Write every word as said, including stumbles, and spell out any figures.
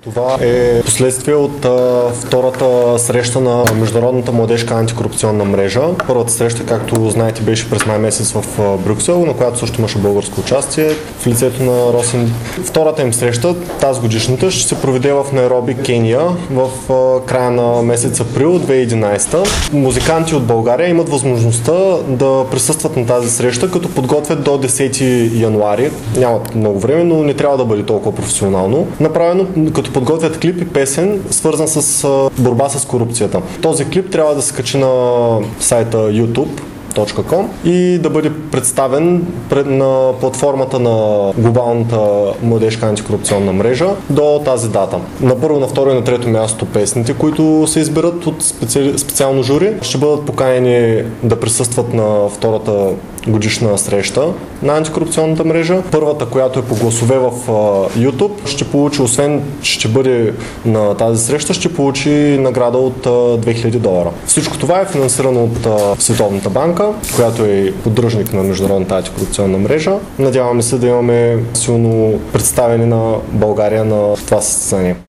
Това е последствие от а, втората среща на Международната младежка антикорупционна мрежа. Първата среща, както знаете, беше през май месец в а, Брюксел, на която също имаше българско участие в лицето на Росен. Втората им среща, тази годишната, ще се проведе в Найроби, Кения, в а, края на месец април две хиляди и единадесета. Музиканти от България имат възможността да присъстват на тази среща, като подготвят до десети януари. Нямат много време, но не трябва да бъде толкова професионално направено, като подготвят клип и песен, свързан с а, борба с корупцията. Този клип трябва да се качи на сайта ютуб точка ком и да бъде представен пред, на платформата на глобалната младежка антикорупционна мрежа до тази дата. На първо, на второ и на трето място песните, които се изберат от специали, специално жури, ще бъдат поканени да присъстват на втората годишна среща на антикорупционната мрежа. Първата, която е по гласове в uh, YouTube, ще получи, освен ще бъде на тази среща, ще получи награда от uh, две хиляди долара. Всичко това е финансирано от uh, Световната банка, която е поддръжник на Международната антикорупционна мрежа. Надяваме се да имаме силно представяне на България на това състезание.